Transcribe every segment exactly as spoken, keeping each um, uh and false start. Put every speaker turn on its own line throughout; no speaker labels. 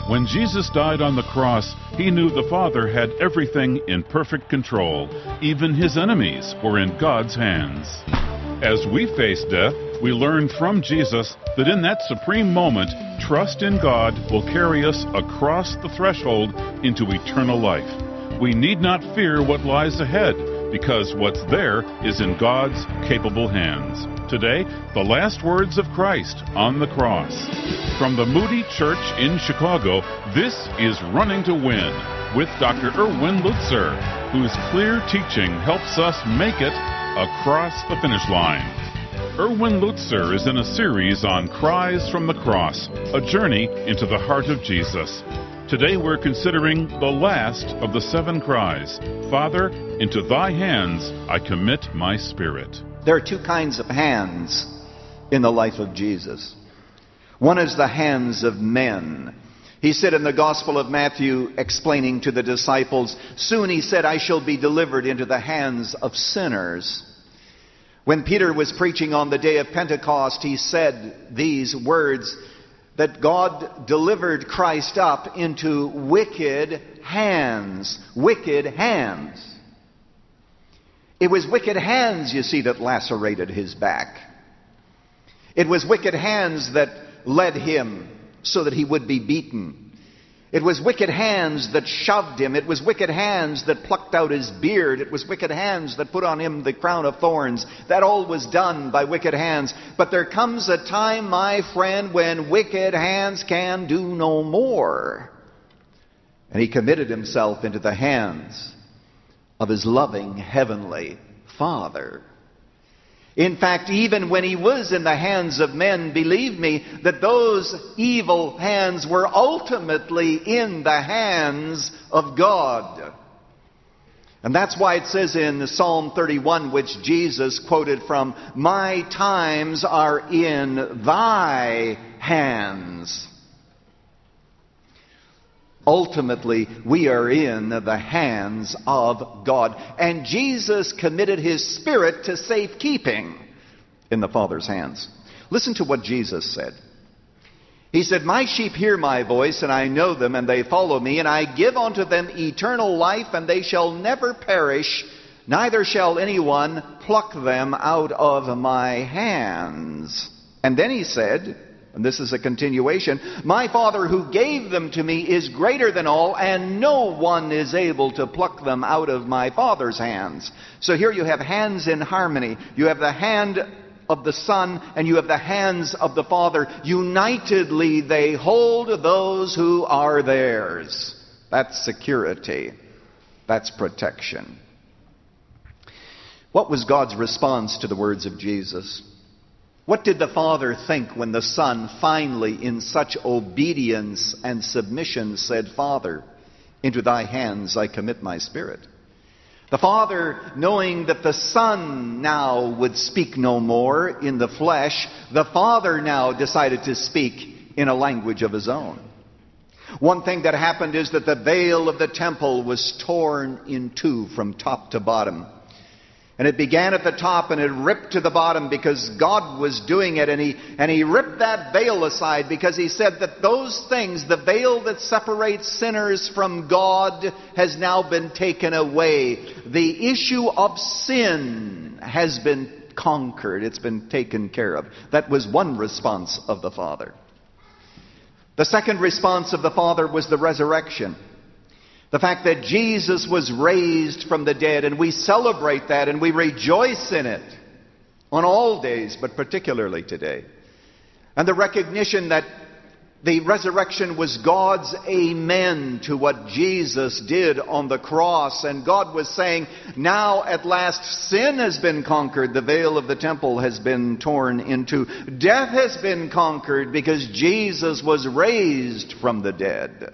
When Jesus died on the cross, he knew the Father had everything in perfect control. Even his enemies were in God's hands. As we face death, we learn from Jesus that in that supreme moment, trust in God will carry us across the threshold into eternal life. We need not fear what lies ahead, because what's there is in God's capable hands. Today, the last words of Christ on the cross. From the Moody Church in Chicago, this is Running to Win with Doctor Erwin Lutzer, whose clear teaching helps us make it across the finish line. Erwin Lutzer is in a series on Cries from the Cross, a journey into the heart of Jesus. Today we're considering the last of the seven cries. Father, into thy hands I commit my spirit.
There are two kinds of hands in the life of Jesus. One is the hands of men. He said in the Gospel of Matthew, explaining to the disciples, soon he said, I shall be delivered into the hands of sinners. When Peter was preaching on the day of Pentecost, he said these words, that God delivered Christ up into wicked hands. Wicked hands. It was wicked hands, you see, that lacerated his back. It was wicked hands that led him so that he would be beaten. It was wicked hands that shoved him. It was wicked hands that plucked out his beard. It was wicked hands that put on him the crown of thorns. That all was done by wicked hands. But there comes a time, my friend, when wicked hands can do no more. And he committed himself into the hands of his loving heavenly Father. In fact, even when he was in the hands of men, believe me, that those evil hands were ultimately in the hands of God. And that's why it says in Psalm thirty-one, which Jesus quoted from, my times are in thy hands. Ultimately, we are in the hands of God. And Jesus committed his spirit to safekeeping in the Father's hands. Listen to what Jesus said. He said, my sheep hear my voice, and I know them, and they follow me, and I give unto them eternal life, and they shall never perish, neither shall anyone pluck them out of my hands. And then he said, and this is a continuation, my Father who gave them to me is greater than all, and no one is able to pluck them out of my Father's hands. So here you have hands in harmony. You have the hand of the Son, and you have the hands of the Father. Unitedly they hold those who are theirs. That's security. That's protection. What was God's response to the words of Jesus? What did the Father think when the Son finally, in such obedience and submission, said, Father, into thy hands I commit my spirit? The Father, knowing that the Son now would speak no more in the flesh, the Father now decided to speak in a language of his own. One thing that happened is that the veil of the temple was torn in two from top to bottom. And it began at the top and it ripped to the bottom because God was doing it. And he, and he ripped that veil aside because he said that those things, the veil that separates sinners from God, has now been taken away. The issue of sin has been conquered. It's been taken care of. That was one response of the Father. The second response of the Father was the resurrection. The fact that Jesus was raised from the dead, and we celebrate that and we rejoice in it on all days, but particularly today. And the recognition that the resurrection was God's amen to what Jesus did on the cross. And God was saying, now at last sin has been conquered. The veil of the temple has been torn in two. Death has been conquered because Jesus was raised from the dead.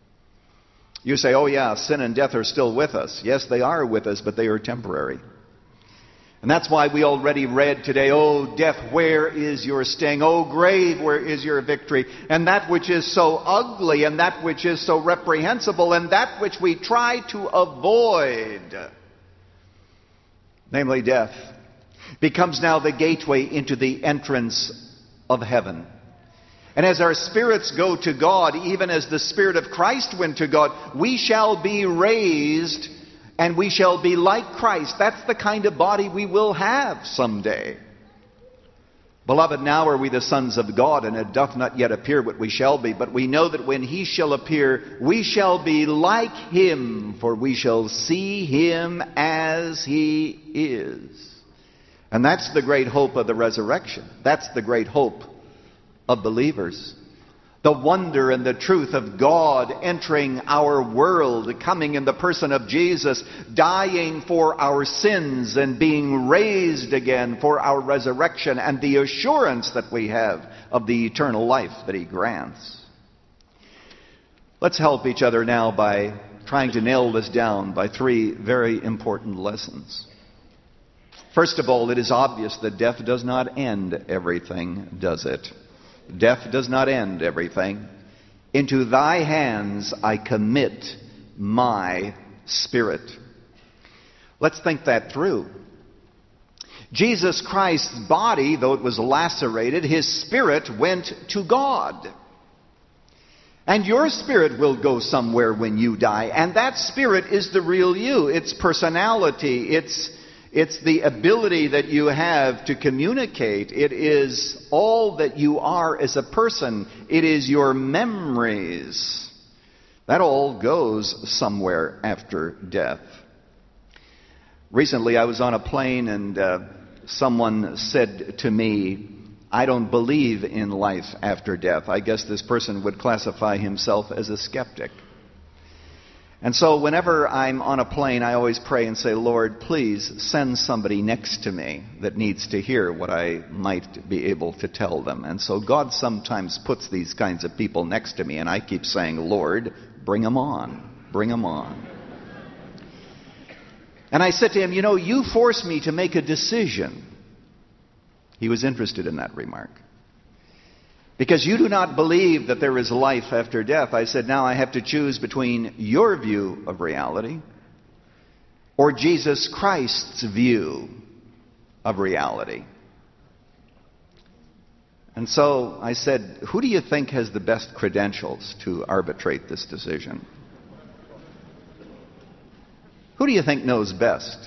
You say, oh yeah, sin and death are still with us. Yes, they are with us, but they are temporary. And that's why we already read today, oh death, where is your sting? Oh grave, where is your victory? And that which is so ugly, and that which is so reprehensible, and that which we try to avoid, namely death, becomes now the gateway into the entrance of heaven. And as our spirits go to God, even as the Spirit of Christ went to God, we shall be raised and we shall be like Christ. That's the kind of body we will have someday. Beloved, now are we the sons of God, and it doth not yet appear what we shall be. But we know that when he shall appear, we shall be like him, for we shall see him as he is. And that's the great hope of the resurrection. That's the great hope of believers. The wonder and the truth of God entering our world, coming in the person of Jesus, dying for our sins and being raised again for our resurrection, and the assurance that we have of the eternal life that he grants. Let's help each other now by trying to nail this down by three very important lessons. First of all, it is obvious that death does not end everything, does it? Death does not end everything. Into thy hands I commit my spirit. Let's think that through. Jesus Christ's body, though it was lacerated, his spirit went to God. And your spirit will go somewhere when you die. And that spirit is the real you. It's personality. It's It's the ability that you have to communicate. It is all that you are as a person. It is your memories. That all goes somewhere after death. Recently I was on a plane and uh, someone said to me, I don't believe in life after death. I guess this person would classify himself as a skeptic. And so whenever I'm on a plane, I always pray and say, Lord, please send somebody next to me that needs to hear what I might be able to tell them. And so God sometimes puts these kinds of people next to me, and I keep saying, Lord, bring them on, bring them on. And I said to him, you know, you force me to make a decision. He was interested in that remark. Because you do not believe that there is life after death. I said, now I have to choose between your view of reality or Jesus Christ's view of reality. And so I said, who do you think has the best credentials to arbitrate this decision? Who do you think knows best?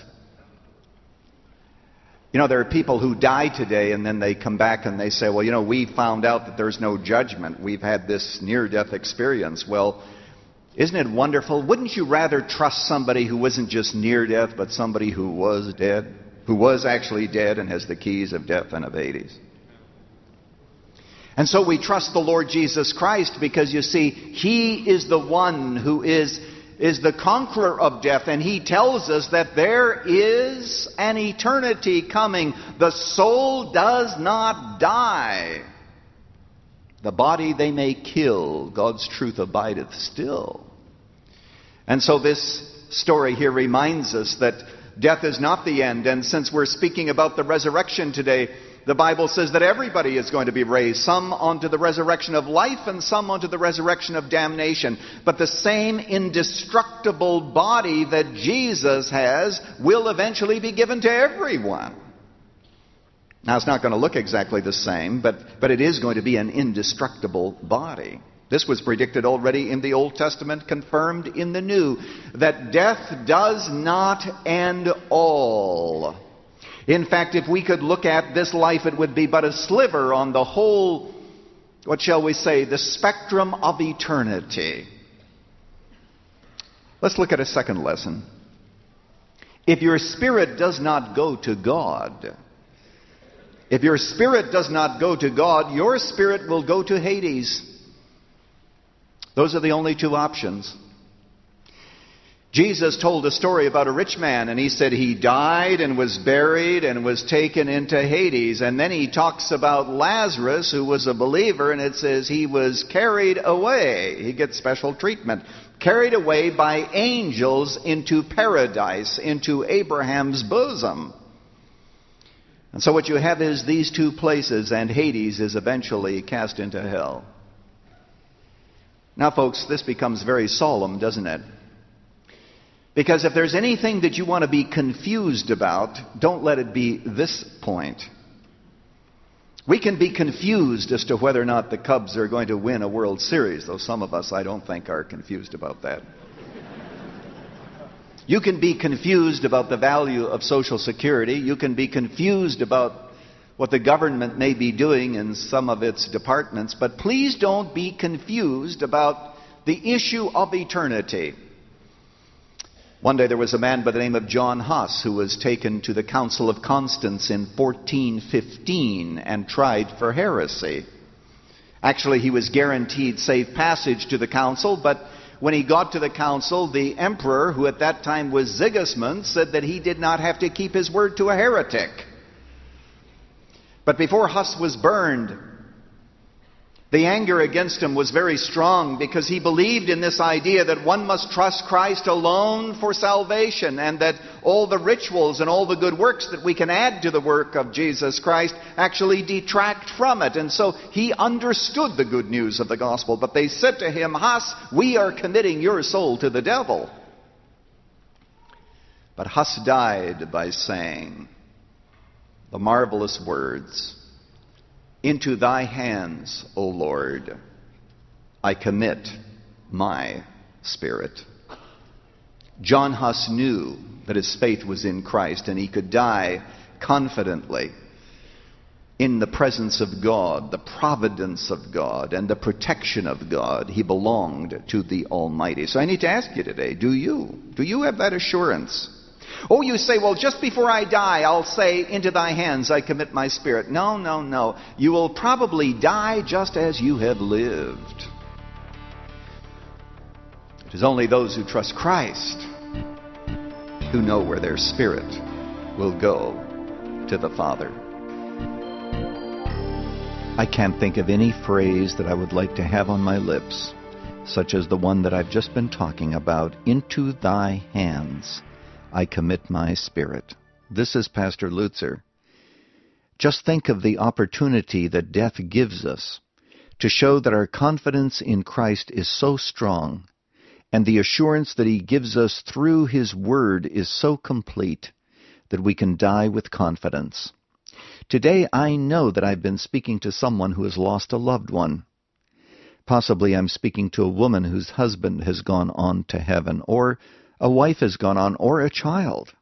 You know, there are people who die today and then they come back and they say, well, you know, we found out that there's no judgment. We've had this near-death experience. Well, isn't it wonderful? Wouldn't you rather trust somebody who wasn't just near death, but somebody who was dead, who was actually dead and has the keys of death and of Hades? And so we trust the Lord Jesus Christ because, you see, He is the one who is is the conqueror of death, and He tells us that there is an eternity coming. The soul does not die. The body they may kill, God's truth abideth still. And so this story here reminds us that death is not the end, and since we're speaking about the resurrection today, the Bible says that everybody is going to be raised, some onto the resurrection of life and some onto the resurrection of damnation. But the same indestructible body that Jesus has will eventually be given to everyone. Now, it's not going to look exactly the same, but, but it is going to be an indestructible body. This was predicted already in the Old Testament, confirmed in the New, that death does not end all. In fact, if we could look at this life, it would be but a sliver on the whole, what shall we say, the spectrum of eternity. Let's look at a second lesson. If your spirit does not go to God, if your spirit does not go to God, your spirit will go to Hades. Those are the only two options. Jesus told a story about a rich man, and he said he died and was buried and was taken into Hades. And then he talks about Lazarus, who was a believer, and it says he was carried away. He gets special treatment. Carried away by angels into paradise, into Abraham's bosom. And so what you have is these two places, and Hades is eventually cast into hell. Now, folks, this becomes very solemn, doesn't it? Because if there's anything that you want to be confused about, don't let it be this point. We can be confused as to whether or not the Cubs are going to win a World Series, though some of us, I don't think, are confused about that. You can be confused about the value of Social Security. You can be confused about what the government may be doing in some of its departments, but please don't be confused about the issue of eternity. One day there was a man by the name of John Huss who was taken to the Council of Constance in fourteen fifteen and tried for heresy. Actually, he was guaranteed safe passage to the council, but when he got to the council, the emperor, who at that time was Sigismund, said that he did not have to keep his word to a heretic. But before Huss was burned, the anger against him was very strong because he believed in this idea that one must trust Christ alone for salvation and that all the rituals and all the good works that we can add to the work of Jesus Christ actually detract from it. And so he understood the good news of the gospel. But they said to him, Huss, we are committing your soul to the devil. But Huss died by saying the marvelous words, into thy hands, O Lord, I commit my spirit. John Huss knew that his faith was in Christ and he could die confidently in the presence of God, the providence of God, and the protection of God. He belonged to the Almighty. So I need to ask you today, do you? Do you have that assurance? Oh, you say, well, just before I die, I'll say, into thy hands I commit my spirit. No, no, no. You will probably die just as you have lived. It is only those who trust Christ who know where their spirit will go to the Father. I can't think of any phrase that I would like to have on my lips, such as the one that I've just been talking about, into thy hands I commit my spirit. This is Pastor Lutzer. Just think of the opportunity that death gives us to show that our confidence in Christ is so strong, and the assurance that He gives us through His Word is so complete that we can die with confidence. Today I know that I've been speaking to someone who has lost a loved one. Possibly I'm speaking to a woman whose husband has gone on to heaven, or a wife has gone on, or a child.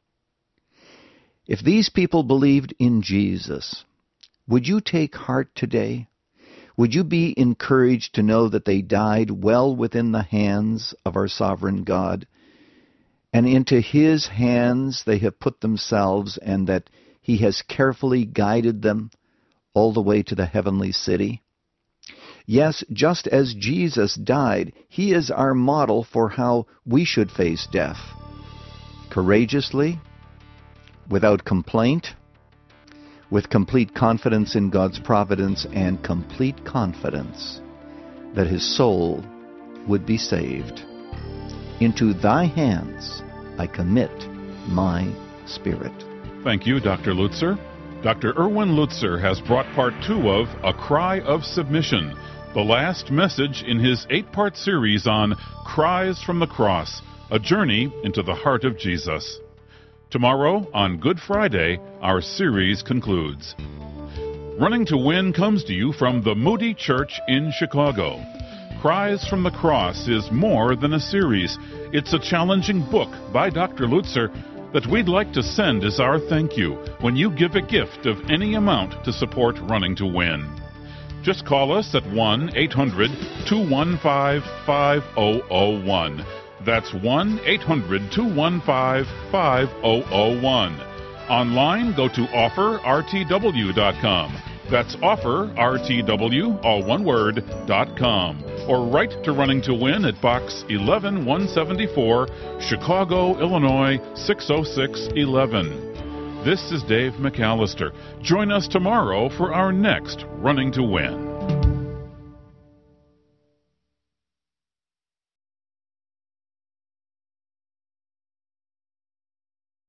If these people believed in Jesus, would you take heart today? Would you be encouraged to know that they died well within the hands of our sovereign God, and into His hands they have put themselves, and that He has carefully guided them all the way to the heavenly city? Yes, just as Jesus died, He is our model for how we should face death. Courageously, without complaint, with complete confidence in God's providence, and complete confidence that His soul would be saved. Into thy hands I commit my spirit.
Thank you, Doctor Lutzer. Doctor Erwin Lutzer has brought part two of A Cry of Submission, the last message in his eight-part series on Cries from the Cross, a journey into the heart of Jesus. Tomorrow, on Good Friday, our series concludes. Running to Win comes to you from the Moody Church in Chicago. Cries from the Cross is more than a series. It's a challenging book by Doctor Lutzer that we'd like to send as our thank you when you give a gift of any amount to support Running to Win. Just call us at one eight hundred two one five five zero zero one. That's one eight hundred two one five five zero zero one. Online, go to offer r t w dot com. That's offer r t w, all one word, dot com. Or write to Running to Win at Box eleven one seventy-four, Chicago, Illinois six oh six one one. This is Dave McAllister. Join us tomorrow for our next Running to Win.